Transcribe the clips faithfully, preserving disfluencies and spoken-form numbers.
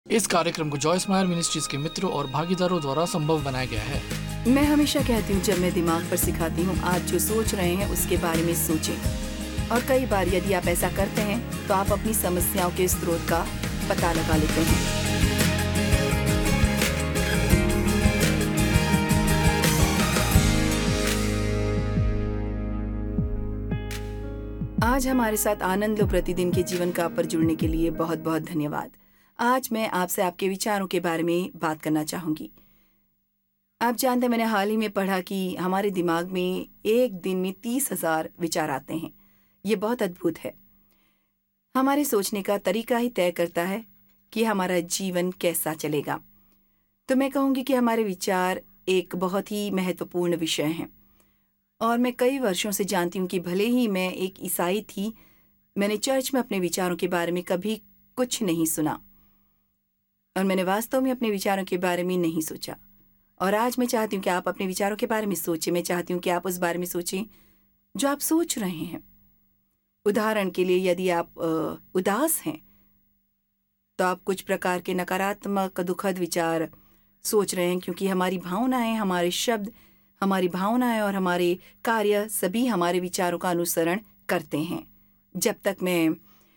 इस कार्यक्रम को जॉयस मायर मिनिस्ट्रीज के मित्रों और भागीदारों द्वारा संभव बनाया गया है। मैं हमेशा कहती हूँ, जब मैं दिमाग पर सिखाती हूँ, आज जो सोच रहे हैं उसके बारे में सोचें। और कई बार यदि आप ऐसा करते हैं तो आप अपनी समस्याओं के स्रोत का पता लगा लेते हैं। आज हमारे साथ आनंद लो प्रतिदिन के जीवन का पर जुड़ने के लिए बहुत बहुत धन्यवाद। आज मैं आपसे आपके विचारों के बारे में बात करना चाहूंगी। आप जानते हैं, मैंने हाल ही में पढ़ा कि हमारे दिमाग में एक दिन में तीस हजार विचार आते हैं। ये बहुत अद्भुत है। हमारे सोचने का तरीका ही तय करता है कि हमारा जीवन कैसा चलेगा। तो मैं कहूँगी कि हमारे विचार एक बहुत ही महत्वपूर्ण विषय हैं। और मैं कई वर्षों से जानती हूँ कि भले ही मैं एक ईसाई थी, मैंने चर्च में अपने विचारों के बारे में कभी कुछ नहीं सुना और मैंने वास्तव में अपने विचारों के बारे में नहीं सोचा। और आज मैं चाहती हूँ कि आप अपने विचारों के बारे में सोचें। मैं चाहती हूँ कि आप उस बारे में सोचें जो आप सोच रहे हैं। उदाहरण के लिए, यदि आप उदास हैं तो आप कुछ प्रकार के नकारात्मक दुखद विचार सोच रहे हैं, क्योंकि हमारी भावनाएं, हमारे शब्द, हमारी भावनाएं और हमारे कार्य सभी हमारे विचारों का अनुसरण करते हैं। जब तक मैं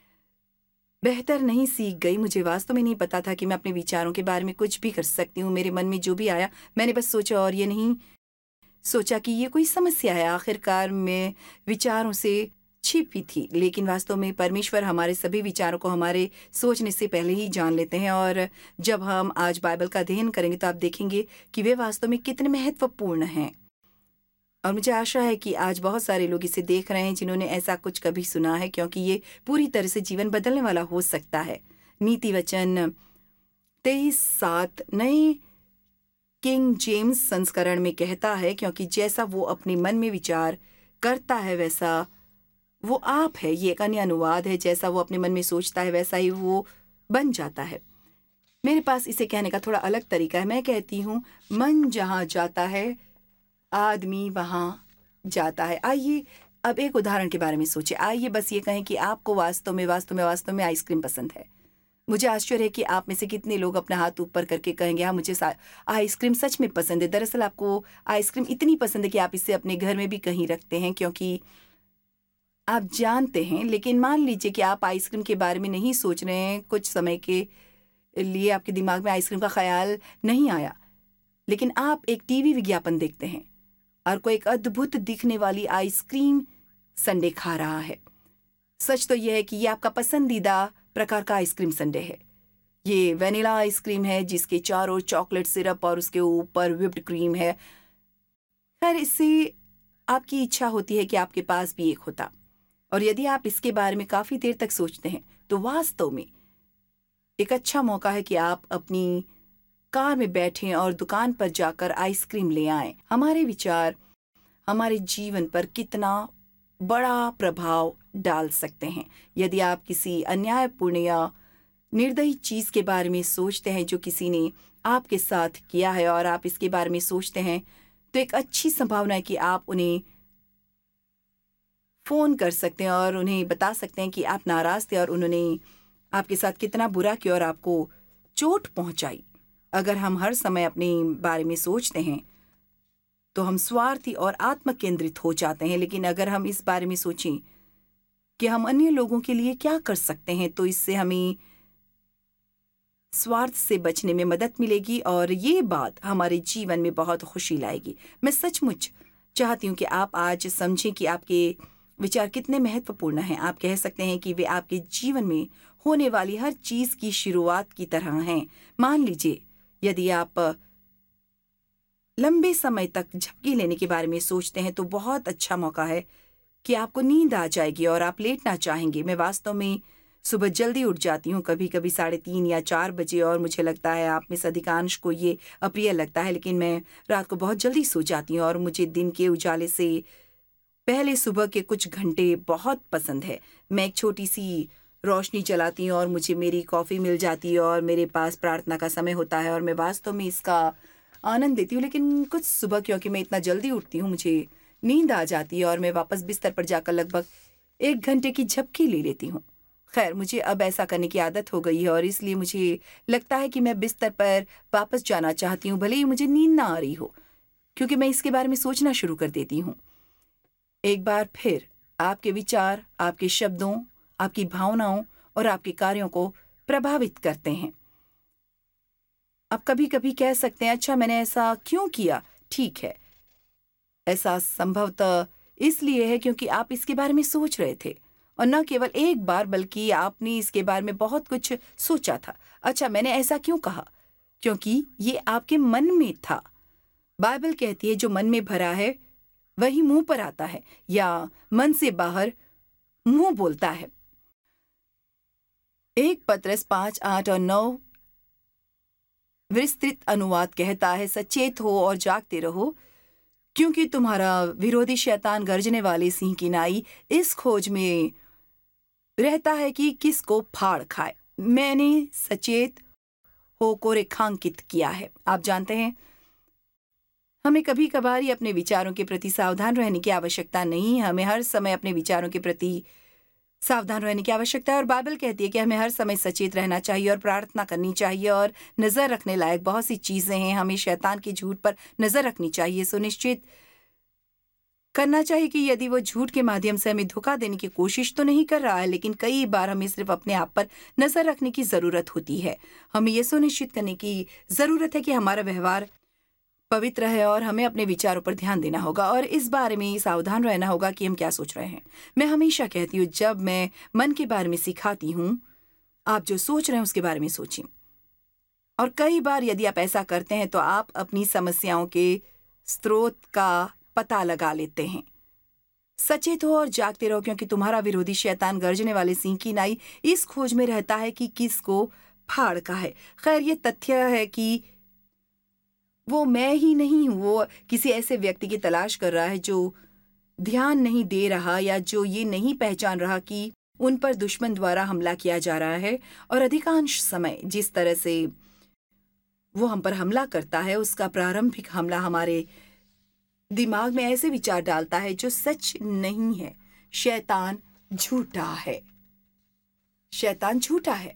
बेहतर नहीं सीख गई, मुझे वास्तव में नहीं पता था कि मैं अपने विचारों के बारे में कुछ भी कर सकती हूँ। मेरे मन में जो भी आया मैंने बस सोचा, और ये नहीं सोचा कि ये कोई समस्या है। आखिरकार मैं विचारों से छिपी थी, लेकिन वास्तव में परमेश्वर हमारे सभी विचारों को हमारे सोचने से पहले ही जान लेते हैं। और जब हम आज बाइबल का अध्ययन करेंगे तो आप देखेंगे कि वे वास्तव में कितने महत्वपूर्ण हैं। और मुझे आशा है कि आज बहुत सारे लोग इसे देख रहे हैं जिन्होंने ऐसा कुछ कभी सुना है, क्योंकि ये पूरी तरह से जीवन बदलने वाला हो सकता है। नीति वचन तेईस सात नए किंग जेम्स संस्करण में कहता है, क्योंकि जैसा वो अपने मन में विचार करता है वैसा वो आप है। ये एक अन्य अनुवाद है, जैसा वो अपने मन में सोचता है वैसा ही वो बन जाता है। मेरे पास इसे कहने का थोड़ा अलग तरीका है। मैं कहती हूँ, मन जहाँ जाता है आदमी वहाँ जाता है। आइए अब एक उदाहरण के बारे में सोचिए। आइए बस ये कहें कि आपको वास्तव में वास्तव में वास्तव में आइसक्रीम पसंद है। मुझे आश्चर्य है कि आप में से कितने लोग अपना हाथ ऊपर करके कहेंगे, हाँ मुझे आइसक्रीम सच में पसंद है। दरअसल आपको आइसक्रीम इतनी पसंद है कि आप इसे अपने घर में भी कहीं रखते हैं, क्योंकि आप जानते हैं। लेकिन मान लीजिए कि आप आइसक्रीम के बारे में नहीं सोच रहे हैं, कुछ समय के लिए आपके दिमाग में आइसक्रीम का ख्याल नहीं आया, लेकिन आप एक टीवी विज्ञापन देखते हैं और कोई एक अद्भुत दिखने वाली आइसक्रीम संडे खा रहा है। सच तो यह है कि ये आपका पसंदीदा प्रकार का आइसक्रीम संडे है। ये वेनिला आइसक्रीम है जिसके चारों चॉकलेट सिरप और उसके ऊपर व्हिप्ड क्रीम है। खैर, इससे आपकी इच्छा होती है कि आपके पास भी एक होता। और यदि आप इसके बारे में काफी देर तक सोचते हैं तो वास्तव में एक अच्छा मौका है कि आप अपनी कार में बैठें और दुकान पर जाकर आइसक्रीम ले आएं। हमारे विचार हमारे जीवन पर कितना बड़ा प्रभाव डाल सकते हैं। यदि आप किसी अन्यायपूर्ण या निर्दयी चीज के बारे में सोचते हैं जो किसी ने आपके साथ किया है और आप इसके बारे में सोचते हैं, तो एक अच्छी संभावना है कि आप उन्हें फोन कर सकते हैं और उन्हें बता सकते हैं कि आप नाराज थे और उन्होंने आपके साथ कितना बुरा किया और आपको चोट पहुंचाई। अगर हम हर समय अपने बारे में सोचते हैं तो हम स्वार्थी और आत्म केंद्रित हो जाते हैं। लेकिन अगर हम इस बारे में सोचें कि हम अन्य लोगों के लिए क्या कर सकते हैं, तो इससे हमें स्वार्थ से बचने में मदद मिलेगी और ये बात हमारे जीवन में बहुत खुशी लाएगी। मैं सचमुच चाहती हूँ कि आप आज समझें कि आपके विचार कितने महत्वपूर्ण हैं। आप कह सकते हैं कि वे आपके जीवन में होने वाली हर चीज की शुरुआत की तरह हैं। मान लीजिए, यदि आप लंबे समय तक झपकी लेने के बारे में सोचते हैं तो बहुत अच्छा मौका है कि आपको नींद आ जाएगी और आप लेटना चाहेंगे। मैं वास्तव में सुबह जल्दी उठ जाती हूँ, कभी कभी साढ़े तीन या चार बजे, और मुझे लगता है आप में से अधिकांश को ये अप्रिय लगता है, लेकिन मैं रात को बहुत जल्दी सो जाती हूँ और मुझे दिन के उजाले से पहले सुबह के कुछ घंटे बहुत पसंद है। मैं एक छोटी सी रोशनी जलाती हूँ और मुझे मेरी कॉफ़ी मिल जाती है और मेरे पास प्रार्थना का समय होता है और मैं वास्तव में इसका आनंद लेती हूँ। लेकिन कुछ सुबह क्योंकि मैं इतना जल्दी उठती हूँ, मुझे नींद आ जाती है और मैं वापस बिस्तर पर जाकर लगभग एक घंटे की झपकी ले लेती हूँ। खैर, मुझे अब ऐसा करने की आदत हो गई है और इसलिए मुझे लगता है कि मैं बिस्तर पर वापस जाना चाहती हूँ, भले ही मुझे नींद ना आ रही हो, क्योंकि मैं इसके बारे में सोचना शुरू कर देती हूँ। एक बार फिर आपके विचार, आपके शब्दों, आपकी भावनाओं और आपके कार्यों को प्रभावित करते हैं। आप कभी-कभी कह सकते हैं, अच्छा मैंने ऐसा क्यों किया? ठीक है, ऐसा संभवतः इसलिए है क्योंकि आप इसके बारे में सोच रहे थे और न केवल एक बार बल्कि आपने इसके बारे में बहुत कुछ सोचा था। अच्छा, मैंने ऐसा क्यों कहा? क्योंकि ये आपके मन में था। बाइबल कहती है जो मन में भरा है वही मुंह पर आता है, या मन से बाहर मुंह बोलता है। एक पत्रस पांच आठ और नौ विस्तृत अनुवाद कहता है, सचेत हो और जागते रहो, क्योंकि तुम्हारा विरोधी शैतान गर्जने वाले सिंह की नाई इस खोज में रहता है कि किसको फाड़ खाए। मैंने सचेत हो को रेखांकित किया है। आप जानते हैं, हमें कभी कभार ही अपने विचारों के प्रति सावधान रहने की आवश्यकता नहीं है। हमें हर समय अपने विचारों के प्रति सावधान रहने की आवश्यकता है और बाइबल कहती है कि हमें हर समय सचेत रहना चाहिए और प्रार्थना करनी चाहिए और नजर रखने लायक बहुत सी चीजें हैं। हमें शैतान के झूठ पर नजर रखनी चाहिए, सुनिश्चित करना चाहिए कि यदि वो झूठ के माध्यम से हमें धोखा देने की कोशिश तो नहीं कर रहा है, लेकिन कई बार हमें सिर्फ अपने आप पर नजर रखने की जरूरत होती है। हमें यह सुनिश्चित करने की जरूरत है कि हमारा व्यवहार पवित्र है और हमें अपने विचारों पर ध्यान देना होगा और इस बारे में सावधान रहना होगा कि हम क्या सोच रहे हैं। मैं हमेशा कहती हूँ, जब मैं मन के बारे में सिखाती हूँ, आप जो सोच रहे हैं उसके बारे में सोचें। और कई बार यदि आप ऐसा करते हैं तो आप अपनी समस्याओं के स्रोत का पता लगा लेते हैं। सचेत हो और जागते रहो, क्योंकि तुम्हारा विरोधी शैतान गर्जने वाले सिंह की नाई इस खोज में रहता है कि किसको फाड़ खाए। खैर, ये तथ्य है कि वो मैं ही नहीं हूं, वो किसी ऐसे व्यक्ति की तलाश कर रहा है जो ध्यान नहीं दे रहा या जो ये नहीं पहचान रहा कि उन पर दुश्मन द्वारा हमला किया जा रहा है। और अधिकांश समय जिस तरह से वो हम पर हमला करता है, उसका प्रारंभिक हमला हमारे दिमाग में ऐसे विचार डालता है जो सच नहीं है। शैतान झूठा है, शैतान झूठा है,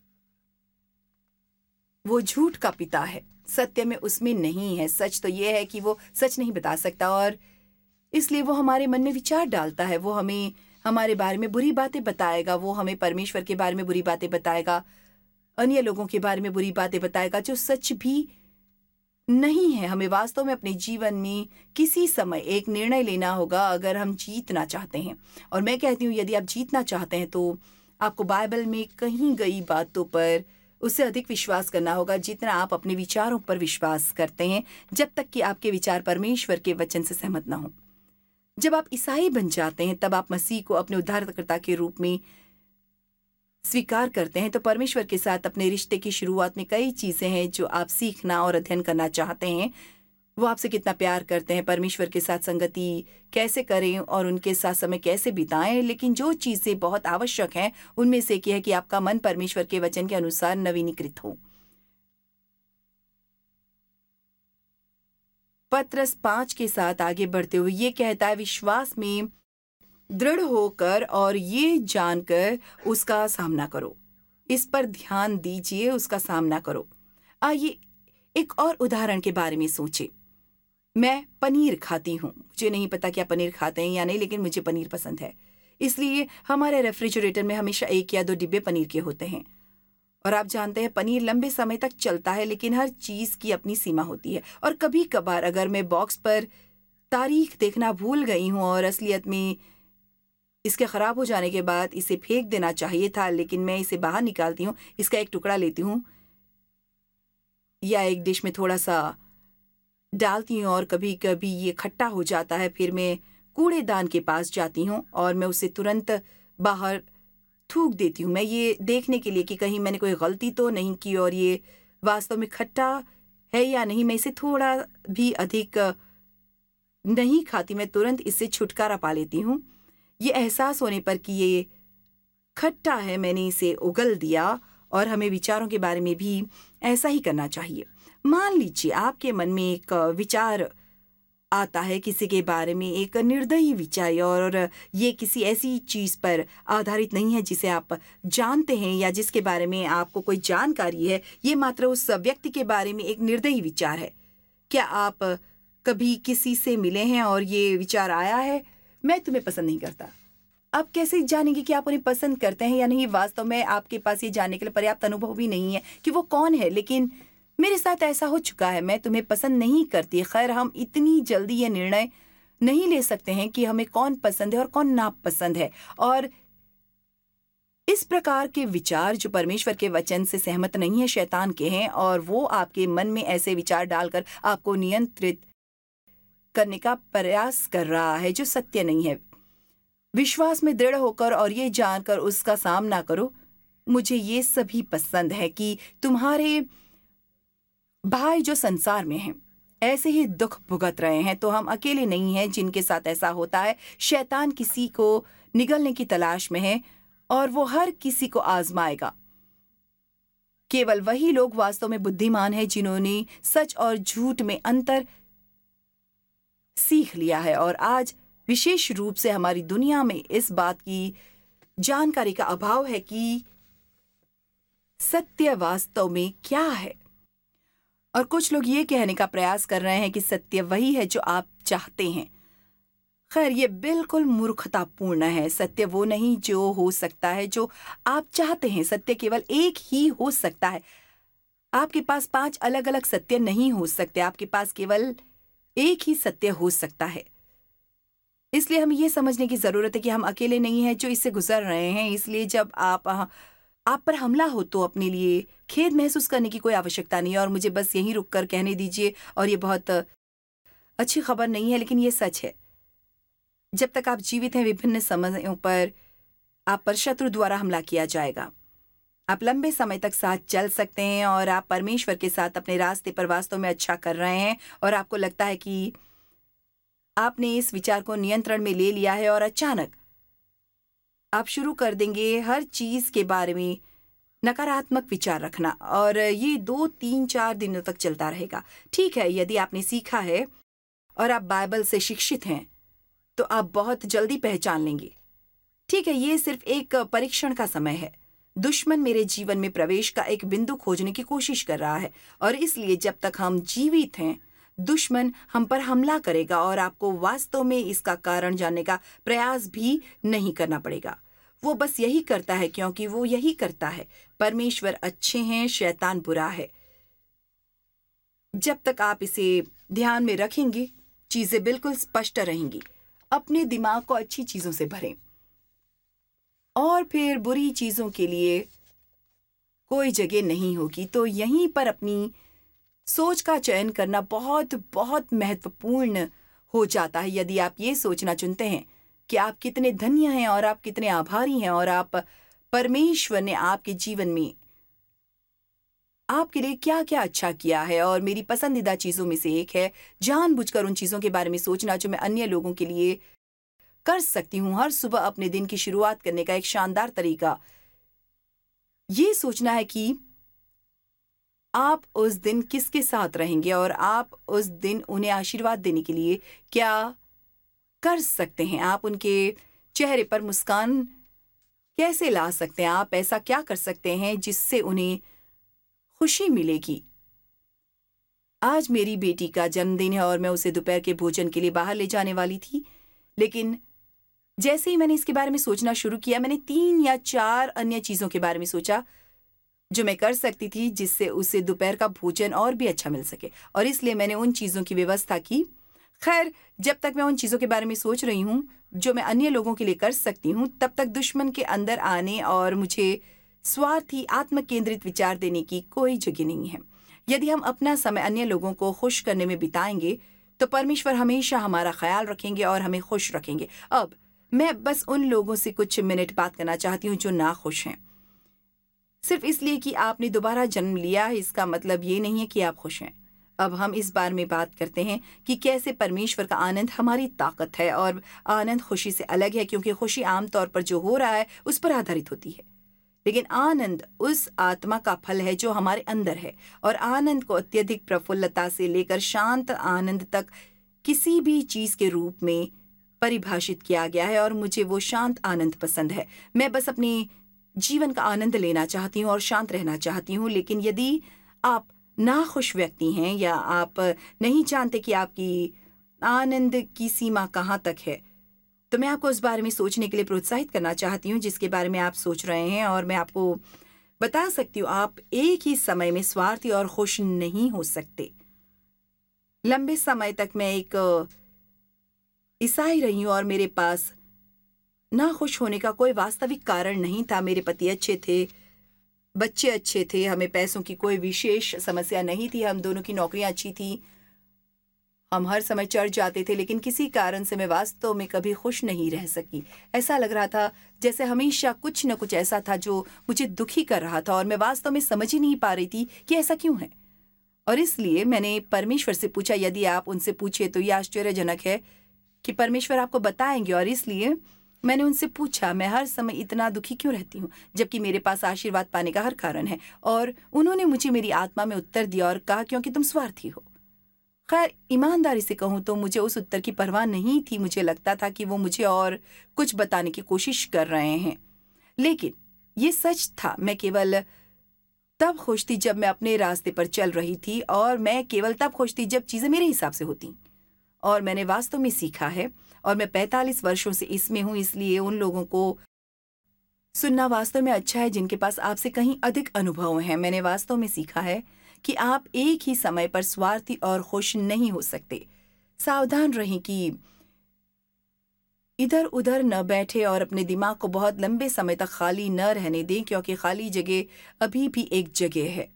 वो झूठ का पिता है। सत्य में उसमें नहीं है। सच तो यह है कि वो सच नहीं बता सकता और इसलिए वो हमारे मन में विचार डालता है। वो हमें हमारे बारे में बुरी बातें बताएगा, वो हमें परमेश्वर के बारे में बुरी बातें बताएगा, अन्य लोगों के बारे में बुरी बातें बताएगा जो सच भी नहीं है। हमें वास्तव में अपने जीवन में किसी समय एक निर्णय लेना होगा अगर हम जीतना चाहते हैं। और मैं कहती हूँ, यदि आप जीतना चाहते हैं तो आपको बाइबल में कहीं गई बातों पर उससे अधिक विश्वास करना होगा जितना आप अपने विचारों पर विश्वास करते हैं, जब तक कि आपके विचार परमेश्वर के वचन से सहमत ना हो। जब आप ईसाई बन जाते हैं, तब आप मसीह को अपने उद्धारकर्ता के रूप में स्वीकार करते हैं, तो परमेश्वर के साथ अपने रिश्ते की शुरुआत में कई चीजें हैं जो आप सीखना और अध्ययन करना चाहते हैं। वो आपसे कितना प्यार करते हैं, परमेश्वर के साथ संगति कैसे करें और उनके साथ समय कैसे बिताएं। लेकिन जो चीजें बहुत आवश्यक हैं उनमें से एक है कि आपका मन परमेश्वर के वचन के अनुसार नवीनीकृत हो। पत्रस पांच के साथ आगे बढ़ते हुए ये कहता है, विश्वास में दृढ़ होकर और ये जानकर उसका सामना करो। इस पर ध्यान दीजिए, उसका सामना करो। आइए एक और उदाहरण के बारे में सोचें। मैं पनीर खाती हूँ। मुझे नहीं पता क्या पनीर खाते हैं या नहीं, लेकिन मुझे पनीर पसंद है। इसलिए हमारे रेफ्रिजरेटर में हमेशा एक या दो डिब्बे पनीर के होते हैं। और आप जानते हैं, पनीर लंबे समय तक चलता है, लेकिन हर चीज़ की अपनी सीमा होती है। और कभी कभार अगर मैं बॉक्स पर तारीख देखना भूल गई हूँ और असलियत में इसके ख़राब हो जाने के बाद इसे फेंक देना चाहिए था, लेकिन मैं इसे बाहर निकालती हूँ, इसका एक टुकड़ा लेती हूँ या एक डिश में थोड़ा सा डालती हूँ और कभी कभी ये खट्टा हो जाता है। फिर मैं कूड़ेदान के पास जाती हूँ और मैं उसे तुरंत बाहर थूक देती हूँ, मैं ये देखने के लिए कि कहीं मैंने कोई गलती तो नहीं की और ये वास्तव में खट्टा है या नहीं। मैं इसे थोड़ा भी अधिक नहीं खाती, मैं तुरंत इससे छुटकारा पा लेती हूँ। ये एहसास होने पर कि ये खट्टा है, मैंने इसे उगल दिया। और हमें विचारों के बारे में भी ऐसा ही करना चाहिए। मान लीजिए आपके मन में एक विचार आता है किसी के बारे में एक निर्दयी विचार, और ये किसी ऐसी चीज़ पर आधारित नहीं है जिसे आप जानते हैं या जिसके बारे में आपको कोई जानकारी है। ये मात्र उस व्यक्ति के बारे में एक निर्दयी विचार है। क्या आप कभी किसी से मिले हैं और ये विचार आया है, मैं तुम्हें पसंद नहीं करता? आप कैसे जानेंगे कि आप उन्हें पसंद करते हैं या नहीं? वास्तव में आपके पास ये जानने के लिए पर्याप्त अनुभव भी नहीं है कि वो कौन है। लेकिन मेरे साथ ऐसा हो चुका है, मैं तुम्हें पसंद नहीं करती। खैर, हम इतनी जल्दी ये निर्णय नहीं ले सकते हैं कि हमें कौन पसंद है और कौन नापसंद है। और इस प्रकार के विचार जो परमेश्वर के वचन से सहमत नहीं है, शैतान के हैं, और वो आपके मन में ऐसे विचार डालकर आपको नियंत्रित करने का प्रयास कर रहा है जो सत्य नहीं है। विश्वास में दृढ़ होकर और ये जानकर उसका सामना करो, मुझे ये सभी पसंद है कि तुम्हारे भाई जो संसार में हैं ऐसे ही दुख भुगत रहे हैं, तो हम अकेले नहीं हैं जिनके साथ ऐसा होता है। शैतान किसी को निगलने की तलाश में है और वो हर किसी को आजमाएगा। केवल वही लोग वास्तव में बुद्धिमान हैं जिन्होंने सच और झूठ में अंतर सीख लिया है। और आज विशेष रूप से हमारी दुनिया में इस बात की जानकारी का अभाव है कि सत्य वास्तव में क्या है। और कुछ लोग ये कहने का प्रयास कर रहे हैं कि सत्य वही है जो आप चाहते हैं। खैर, ये बिल्कुल मूर्खतापूर्ण है। सत्य वो नहीं जो हो सकता है जो आप चाहते हैं। सत्य केवल एक ही हो सकता है। आपके पास पांच अलग अलग सत्य नहीं हो सकते। आपके पास केवल एक ही सत्य हो सकता है। इसलिए हमें यह समझने की जरूरत है कि हम अकेले नहीं हैं जो इससे गुजर रहे हैं। इसलिए जब आप आप पर हमला हो तो अपने लिए खेद महसूस करने की कोई आवश्यकता नहीं है। और मुझे बस यहीं रुककर कहने दीजिए, और ये बहुत अच्छी खबर नहीं है लेकिन ये सच है, जब तक आप जीवित हैं विभिन्न समयों पर आप पर शत्रु द्वारा हमला किया जाएगा। आप लंबे समय तक साथ चल सकते हैं और आप परमेश्वर के साथ अपने रास्ते पर वास्तव में अच्छा कर रहे हैं, और आपको लगता है कि आपने इस विचार को नियंत्रण में ले लिया है, और अचानक आप शुरू कर देंगे हर चीज के बारे में नकारात्मक विचार रखना, और ये दो तीन चार दिनों तक चलता रहेगा। ठीक है, यदि आपने सीखा है और आप बाइबल से शिक्षित हैं तो आप बहुत जल्दी पहचान लेंगे। ठीक है, ये सिर्फ एक परीक्षण का समय है। दुश्मन मेरे जीवन में प्रवेश का एक बिंदु खोजने की कोशिश कर रहा है, और इसलिए जब तक हम जीवित हैं दुश्मन हम पर हमला करेगा, और आपको वास्तव में इसका कारण जानने का प्रयास भी नहीं करना पड़ेगा। वो बस यही करता है क्योंकि वो यही करता है। परमेश्वर अच्छे हैं, शैतान बुरा है। जब तक आप इसे ध्यान में रखेंगे चीजें बिल्कुल स्पष्ट रहेंगी। अपने दिमाग को अच्छी चीजों से भरें, और फिर बुरी चीजों के लिए कोई जगह नहीं होगी। तो यहीं पर अपनी सोच का चयन करना बहुत बहुत महत्वपूर्ण हो जाता है। यदि आप ये सोचना चुनते हैं कि आप कितने धन्य हैं और आप कितने आभारी हैं, और आप परमेश्वर ने आपके जीवन में आपके लिए क्या क्या अच्छा किया है, और मेरी पसंदीदा चीजों में से एक है जानबूझकर उन चीजों के बारे में सोचना जो मैं अन्य लोगों के लिए कर सकती हूँ। हर सुबह अपने दिन की शुरुआत करने का एक शानदार तरीका ये सोचना है कि आप उस दिन किसके साथ रहेंगे, और आप उस दिन उन्हें आशीर्वाद देने के लिए क्या कर सकते हैं। आप उनके चेहरे पर मुस्कान कैसे ला सकते हैं। आप ऐसा क्या कर सकते हैं जिससे उन्हें खुशी मिलेगी। आज मेरी बेटी का जन्मदिन है और मैं उसे दोपहर के भोजन के लिए बाहर ले जाने वाली थी, लेकिन जैसे ही मैंने इसके बारे में सोचना शुरू किया, मैंने तीन या चार अन्य चीजों के बारे में सोचा जो मैं कर सकती थी जिससे उसे दोपहर का भोजन और भी अच्छा मिल सके, और इसलिए मैंने उन चीजों की व्यवस्था की। खैर, जब तक मैं उन चीजों के बारे में सोच रही हूँ जो मैं अन्य लोगों के लिए कर सकती हूँ, तब तक दुश्मन के अंदर आने और मुझे स्वार्थी आत्म केंद्रित विचार देने की कोई जगह नहीं है। यदि हम अपना समय अन्य लोगों को खुश करने में बिताएंगे तो परमेश्वर हमेशा हमारा ख्याल रखेंगे और हमें खुश रखेंगे। अब मैं बस उन लोगों से कुछ मिनट बात करना चाहती हूँ जो ना खुश हैं। सिर्फ इसलिए कि आपने दोबारा जन्म लिया है इसका मतलब ये नहीं है कि आप खुश हैं। अब हम इस बारे में बात करते हैं कि कैसे परमेश्वर का आनंद हमारी ताकत है, और आनंद खुशी से अलग है क्योंकि खुशी आमतौर पर जो हो रहा है उस पर आधारित होती है, लेकिन आनंद उस आत्मा का फल है जो हमारे अंदर है। और आनंद को अत्यधिक प्रफुल्लता से लेकर शांत आनंद तक किसी भी चीज के रूप में परिभाषित किया गया है और मुझे वो शांत आनंद पसंद है। मैं बस अपने जीवन का आनंद लेना चाहती हूँ और शांत रहना चाहती हूँ। लेकिन यदि आप नाखुश व्यक्ति हैं या आप नहीं जानते कि आपकी आनंद की सीमा कहाँ तक है, तो मैं आपको उस बारे में सोचने के लिए प्रोत्साहित करना चाहती हूँ जिसके बारे में आप सोच रहे हैं। और मैं आपको बता सकती हूँ, आप एक ही समय में स्वार्थी और खुश नहीं हो सकते। लंबे समय तक मैं एक ईसाई रही हूँ और मेरे पास ना खुश होने का कोई वास्तविक कारण नहीं था। मेरे पति अच्छे थे, बच्चे अच्छे थे, हमें पैसों की कोई विशेष समस्या नहीं थी, हम दोनों की नौकरियां अच्छी थी, हम हर समय चर्च जाते थे। लेकिन किसी कारण से मैं वास्तव में कभी खुश नहीं रह सकी। ऐसा लग रहा था जैसे हमेशा कुछ न कुछ ऐसा था जो मुझे दुखी कर रहा था और मैं वास्तव में समझ ही नहीं पा रही थी कि ऐसा क्यों है। और इसलिए मैंने परमेश्वर से पूछा। यदि आप उनसे पूछे तो यह आश्चर्यजनक है कि परमेश्वर आपको बताएंगे। और इसलिए मैंने उनसे पूछा, मैं हर समय इतना दुखी क्यों रहती हूँ जबकि मेरे पास आशीर्वाद पाने का हर कारण है। और उन्होंने मुझे मेरी आत्मा में उत्तर दिया और कहा, क्योंकि तुम स्वार्थी हो। खैर, ईमानदारी से कहूँ तो मुझे उस उत्तर की परवाह नहीं थी। मुझे लगता था कि वो मुझे और कुछ बताने की कोशिश कर रहे हैं। लेकिन ये सच था, मैं केवल तब खुश थी जब मैं अपने रास्ते पर चल रही थी और मैं केवल तब खुश थी जब चीज़ें मेरे हिसाब से होती। और मैंने वास्तव में सीखा है, और मैं पैंतालीस वर्षों से इसमें हूँ, इसलिए उन लोगों को सुनना वास्तव में अच्छा है जिनके पास आपसे कहीं अधिक अनुभव हैं। मैंने वास्तव में सीखा है कि आप एक ही समय पर स्वार्थी और खुश नहीं हो सकते। सावधान रहें कि इधर उधर न बैठे और अपने दिमाग को बहुत लंबे समय तक खाली न रहने दें, क्योंकि खाली जगह अभी भी एक जगह है।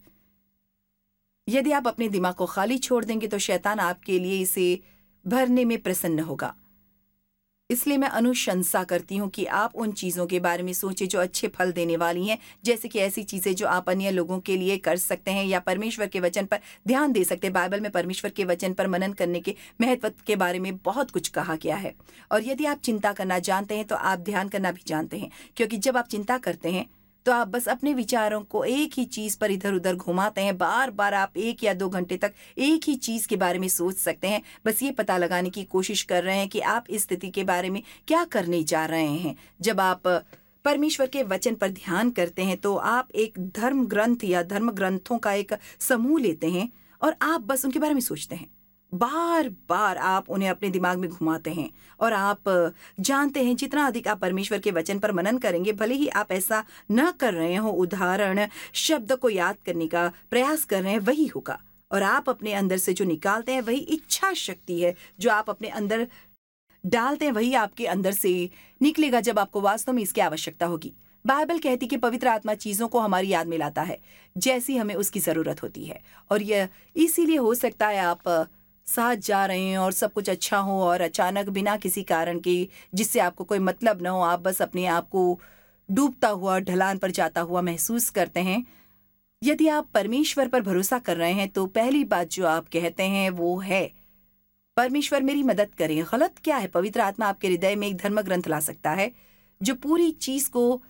यदि आप अपने दिमाग को खाली छोड़ देंगे तो शैतान आपके लिए इसे भरने में प्रसन्न होगा। इसलिए मैं अनुशंसा करती हूँ कि आप उन चीज़ों के बारे में सोचें जो अच्छे फल देने वाली हैं, जैसे कि ऐसी चीज़ें जो आप अन्य लोगों के लिए कर सकते हैं या परमेश्वर के वचन पर ध्यान दे सकते हैं। बाइबल में परमेश्वर के वचन पर मनन करने के महत्व के बारे में बहुत कुछ कहा गया है। और यदि आप चिंता करना जानते हैं तो आप ध्यान करना भी जानते हैं, क्योंकि जब आप चिंता करते हैं तो आप बस अपने विचारों को एक ही चीज़ पर इधर उधर घुमाते हैं। बार बार आप एक या दो घंटे तक एक ही चीज़ के बारे में सोच सकते हैं, बस ये पता लगाने की कोशिश कर रहे हैं कि आप इस स्थिति के बारे में क्या करने जा रहे हैं। जब आप परमेश्वर के वचन पर ध्यान करते हैं तो आप एक धर्म ग्रंथ या धर्म ग्रंथों का एक समूह लेते हैं और आप बस उनके बारे में सोचते हैं। बार बार आप उन्हें अपने दिमाग में घुमाते हैं और आप जानते हैं जितना अधिक आप परमेश्वर के वचन पर मनन करेंगे, भले ही आप ऐसा न कर रहे हो, उदाहरण शब्द को याद करने का प्रयास कर रहे हैं, वही होगा। और आप अपने अंदर से जो निकालते हैं वही इच्छा शक्ति है। जो आप अपने अंदर डालते हैं वही आपके अंदर से निकलेगा जब आपको वास्तव में इसकी आवश्यकता होगी। बाइबल कहती कि पवित्र आत्मा चीज़ों को हमारी याद में लाता है जैसी हमें उसकी ज़रूरत होती है। और यह इसीलिए हो सकता है आप साथ जा रहे हैं और सब कुछ अच्छा हो और अचानक बिना किसी कारण के जिससे आपको कोई मतलब न हो, आप बस अपने आप को डूबता हुआ ढलान पर जाता हुआ महसूस करते हैं। यदि आप परमेश्वर पर भरोसा कर रहे हैं तो पहली बात जो आप कहते हैं वो है, परमेश्वर मेरी मदद करें। गलत क्या है? पवित्र आत्मा आपके हृदय में एक धर्म ग्रंथ ला सकता है जो पूरी चीज को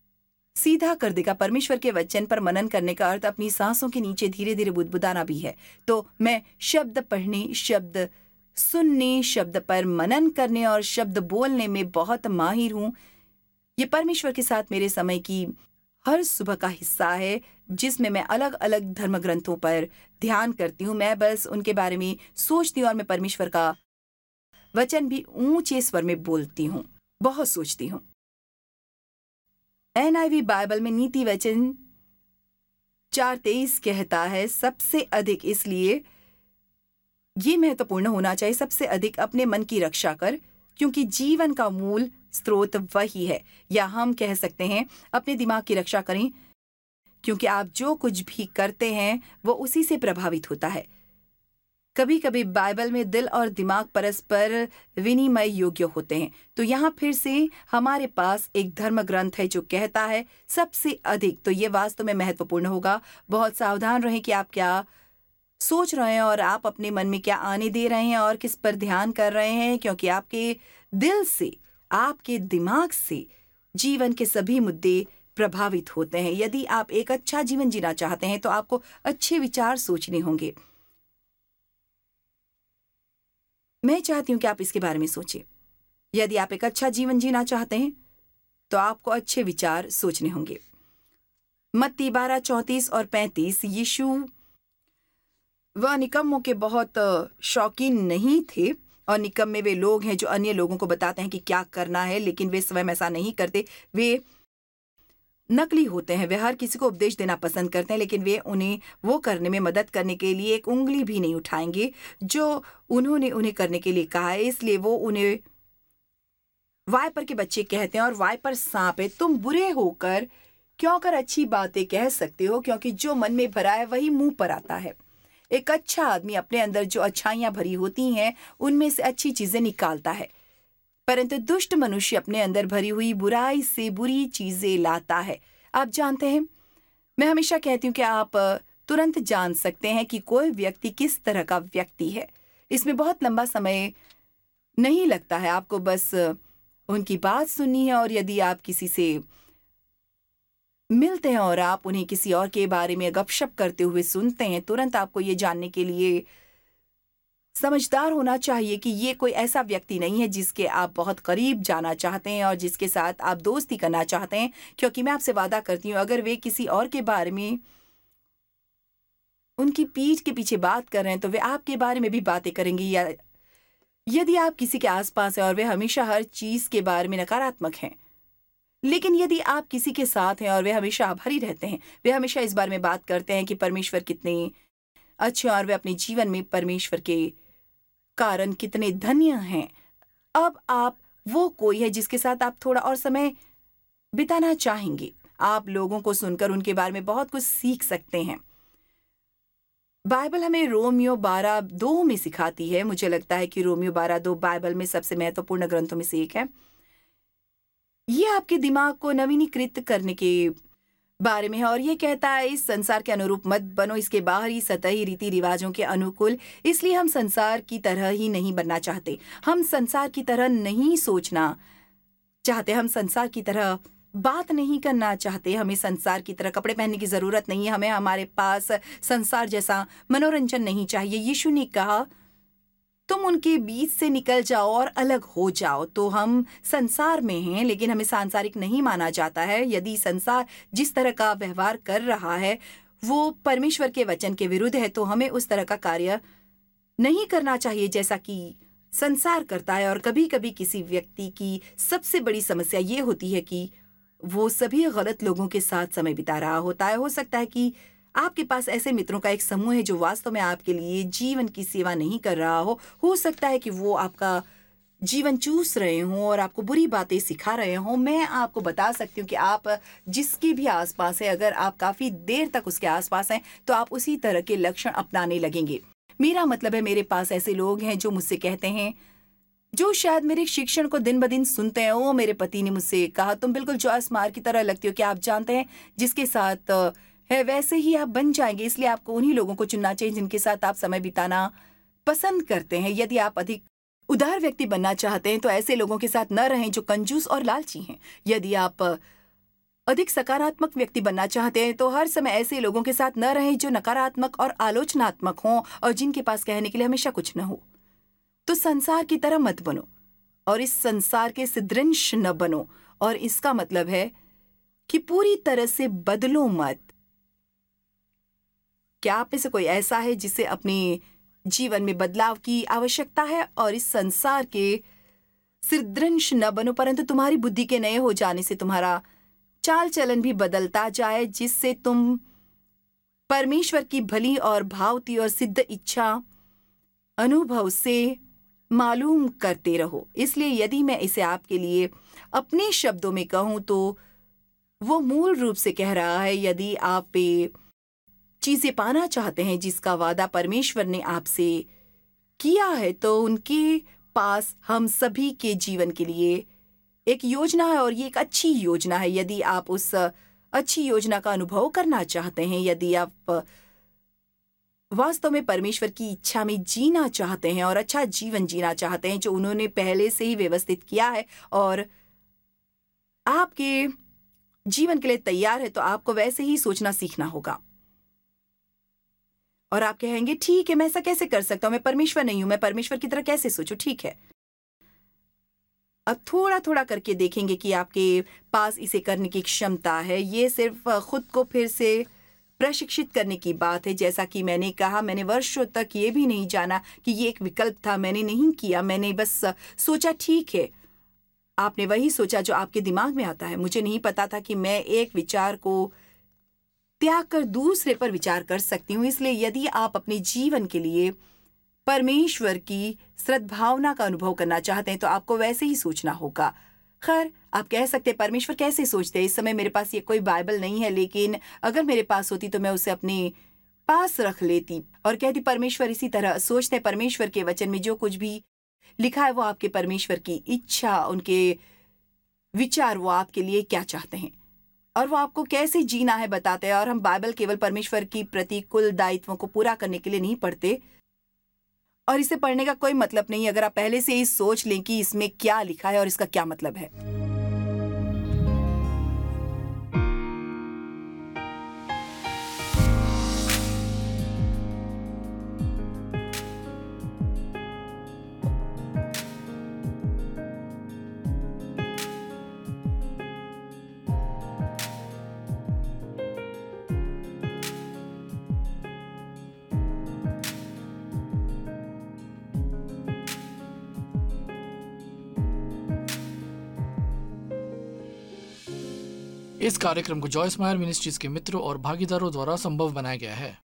सीधा कर देगा। परमेश्वर के वचन पर मनन करने का अर्थ अपनी सांसों के नीचे धीरे धीरे बुदबुदाना भी है। तो मैं शब्द पढ़ने, शब्द सुनने, शब्द पर मनन करने और शब्द बोलने में बहुत माहिर हूँ। ये परमेश्वर के साथ मेरे समय की हर सुबह का हिस्सा है जिसमें मैं अलग अलग धर्म ग्रंथों पर ध्यान करती हूँ। मैं बस उनके बारे में सोचती हूँ और मैं परमेश्वर का वचन भी ऊंचे स्वर में बोलती हूँ, बहुत सोचती हूँ। एन आई वी बाइबल में नीति वचन चार तेईस कहता है, सबसे अधिक, इसलिए ये महत्वपूर्ण होना चाहिए, सबसे अधिक अपने मन की रक्षा कर, क्योंकि जीवन का मूल स्रोत वही है। या हम कह सकते हैं अपने दिमाग की रक्षा करें, क्योंकि आप जो कुछ भी करते हैं वो उसी से प्रभावित होता है। कभी कभी बाइबल में दिल और दिमाग परस्पर विनिमय योग्य होते हैं। तो यहाँ फिर से हमारे पास एक धर्म ग्रंथ है जो कहता है सबसे अधिक। तो ये वास्तव में महत्वपूर्ण होगा। बहुत सावधान रहें कि आप क्या सोच रहे हैं और आप अपने मन में क्या आने दे रहे हैं और किस पर ध्यान कर रहे हैं, क्योंकि आपके दिल से, आपके दिमाग से जीवन के सभी मुद्दे प्रभावित होते हैं। यदि आप एक अच्छा जीवन जीना चाहते हैं तो आपको अच्छे विचार सोचने होंगे। मैं चाहती हूं कि आप इसके बारे में सोचें। यदि आप एक अच्छा जीवन जीना चाहते हैं तो आपको अच्छे विचार सोचने होंगे। मत्ती बारह चौंतीस और पैंतीस, यीशु वह निकम्मों के बहुत अ, शौकीन नहीं थे, और निकम्मे वे लोग हैं जो अन्य लोगों को बताते हैं कि क्या करना है, लेकिन वे स्वयं ऐसा नहीं करते। वे नकली होते हैं। वे हर किसी को उपदेश देना पसंद करते हैं, लेकिन वे उन्हें वो करने में मदद करने के लिए एक उंगली भी नहीं उठाएंगे जो उन्होंने उन्हें करने के लिए कहा है। इसलिए वो उन्हें वाइपर के बच्चे कहते हैं, और वाइपर सांप है। तुम बुरे होकर क्यों कर अच्छी बातें कह सकते हो, क्योंकि जो मन में भरा है वही मुंह पर आता है। एक अच्छा आदमी अपने अंदर जो अच्छाइयां भरी होती हैं उनमें से अच्छी चीजें निकालता है, परंतु दुष्ट मनुष्य अपने अंदर भरी हुई बुराई से बुरी चीजें लाता है। आप जानते हैं, मैं हमेशा कहती हूँ कि आप अ, तुरंत जान सकते हैं कि कोई व्यक्ति किस तरह का व्यक्ति है। इसमें बहुत लंबा समय नहीं लगता है। आपको बस अ, उनकी बात सुननी है, और यदि आप किसी से मिलते हैं और आप उन्हें किसी और के बारे में गपशप करते हुए सुनते हैं, तुरंत आपको ये जानने के लिए समझदार होना चाहिए कि ये कोई ऐसा व्यक्ति नहीं है जिसके आप बहुत करीब जाना चाहते हैं और जिसके साथ आप दोस्ती करना चाहते हैं, क्योंकि मैं आपसे वादा करती हूँ, अगर वे किसी और के बारे में उनकी पीठ के पीछे बात कर रहे हैं तो वे आपके बारे में भी बातें करेंगे। या यदि आप किसी के आसपास हैं और वे हमेशा हर चीज के बारे में नकारात्मक हैं, लेकिन यदि आप किसी के साथ हैं और वे हमेशा आभारी रहते हैं, वे हमेशा इस बारे में बात करते हैं कि परमेश्वर कितने अच्छे हैं और वे अपने जीवन में परमेश्वर के कारण कितने धन्य हैं, अब आप वो कोई है जिसके साथ आप थोड़ा और समय बिताना चाहेंगे। आप लोगों को सुनकर उनके बारे में बहुत कुछ सीख सकते हैं। बाइबल हमें रोमियो बारह दो में सिखाती है। मुझे लगता है कि रोमियो बारह दो बाइबल में सबसे महत्वपूर्ण ग्रंथों में से एक है। ये आपके दिमाग को नवीनीकृत करने के बारे में है, और ये कहता है इस संसार के अनुरूप मत बनो, इसके बाहरी सतही रीति रिवाजों के अनुकूल। इसलिए हम संसार की तरह ही नहीं बनना चाहते, हम संसार की तरह नहीं सोचना चाहते, हम संसार की तरह बात नहीं करना चाहते, हमें संसार की तरह कपड़े पहनने की जरूरत नहीं है, हमें हमारे पास संसार जैसा मनोरंजन नहीं चाहिए। यीशु ने कहा तुम उनके बीच से निकल जाओ और अलग हो जाओ। तो हम संसार में हैं, लेकिन हमें सांसारिक नहीं माना जाता है। यदि संसार जिस तरह का व्यवहार कर रहा है वो परमेश्वर के वचन के विरुद्ध है, तो हमें उस तरह का कार्य नहीं करना चाहिए जैसा कि संसार करता है। और कभी कभी किसी व्यक्ति की सबसे बड़ी समस्या ये होती है कि वो सभी गलत लोगों के साथ समय बिता रहा होता है। हो सकता है कि आपके पास ऐसे मित्रों का एक समूह है जो वास्तव में आपके लिए जीवन की सेवा नहीं कर रहा हो। हो सकता है कि वो आपका जीवन चूस रहे हों और आपको बुरी बातें सिखा रहे हों। मैं आपको बता सकती हूँ कि आप जिसके भी आसपास है, अगर आप काफी देर तक उसके आसपास हैं तो आप उसी तरह के लक्षण अपनाने लगेंगे। मेरा मतलब है, मेरे पास ऐसे लोग हैं जो मुझसे कहते हैं, जो शायद मेरे शिक्षण को दिन ब दिन सुनते हैं। ओ मेरे पति ने मुझसे कहा तुम बिल्कुल जॉयस मार की तरह लगती हो। क्या आप जानते हैं, जिसके साथ है वैसे ही आप बन जाएंगे। इसलिए आपको उन्हीं लोगों को चुनना चाहिए जिनके साथ आप समय बिताना पसंद करते हैं। यदि आप अधिक उदार व्यक्ति बनना चाहते हैं तो ऐसे लोगों के साथ न रहें जो कंजूस और लालची हैं। यदि आप अधिक सकारात्मक व्यक्ति बनना चाहते हैं तो हर समय ऐसे लोगों के साथ न रहें जो नकारात्मक और आलोचनात्मक हों और जिनके पास कहने के लिए हमेशा कुछ न हो। तो संसार की तरह मत बनो और इस संसार के सदृश न बनो। और इसका मतलब है कि पूरी तरह से बदलो मत। क्या आप में से कोई ऐसा है जिसे अपने जीवन में बदलाव की आवश्यकता है? और इस संसार के सदृश न बनो, परंतु तुम्हारी बुद्धि के नए हो जाने से तुम्हारा चाल चलन भी बदलता जाए, जिससे तुम परमेश्वर की भली और भावती और सिद्ध इच्छा अनुभव से मालूम करते रहो। इसलिए यदि मैं इसे आपके लिए अपने शब्दों में कहूं तो वो मूल रूप से कह रहा है, यदि आप पे चीजें पाना चाहते हैं जिसका वादा परमेश्वर ने आपसे किया है, तो उनके पास हम सभी के जीवन के लिए एक योजना है, और ये एक अच्छी योजना है। यदि आप उस अच्छी योजना का अनुभव करना चाहते हैं, यदि आप वास्तव में परमेश्वर की इच्छा में जीना चाहते हैं और अच्छा जीवन जीना चाहते हैं जो उन्होंने पहले से ही व्यवस्थित किया है और आपके जीवन के लिए तैयार है, तो आपको वैसे ही सोचना सीखना होगा। और आप कहेंगे ठीक है, मैं ऐसा कैसे कर सकता हूँ, मैं परमेश्वर नहीं हूँ, मैं परमेश्वर की तरह कैसे सोचूं। ठीक है, अब थोड़ा थोड़ा करके देखेंगे कि आपके पास इसे करने की क्षमता है। ये सिर्फ अ, खुद को फिर से प्रशिक्षित करने की बात है। जैसा कि मैंने कहा, मैंने वर्षों तक ये भी नहीं जाना कि ये एक विकल्प था, मैंने नहीं किया, मैंने बस अ, सोचा ठीक है। आपने वही सोचा जो आपके दिमाग में आता है। मुझे नहीं पता था कि मैं एक विचार को त्याग कर दूसरे पर विचार कर सकती हूँ। इसलिए यदि आप अपने जीवन के लिए परमेश्वर की सद्भावना का अनुभव करना चाहते हैं तो आपको वैसे ही सोचना होगा। खैर, आप कह सकते हैं परमेश्वर कैसे सोचते हैं। इस समय मेरे पास ये कोई बाइबल नहीं है, लेकिन अगर मेरे पास होती तो मैं उसे अपने पास रख लेती और कहती परमेश्वर इसी तरह सोचते हैं। परमेश्वर के वचन में जो कुछ भी लिखा है वो आपके परमेश्वर की इच्छा, उनके विचार, वो आपके लिए क्या चाहते हैं और वो आपको कैसे जीना है बताते हैं। और हम बाइबल केवल परमेश्वर की प्रतिकूल दायित्वों को पूरा करने के लिए नहीं पढ़ते, और इसे पढ़ने का कोई मतलब नहीं अगर आप पहले से ही सोच लें कि इसमें क्या लिखा है और इसका क्या मतलब है। इस कार्यक्रम को जॉयस मायर मिनिस्ट्रीज के मित्रों और भागीदारों द्वारा संभव बनाया गया है।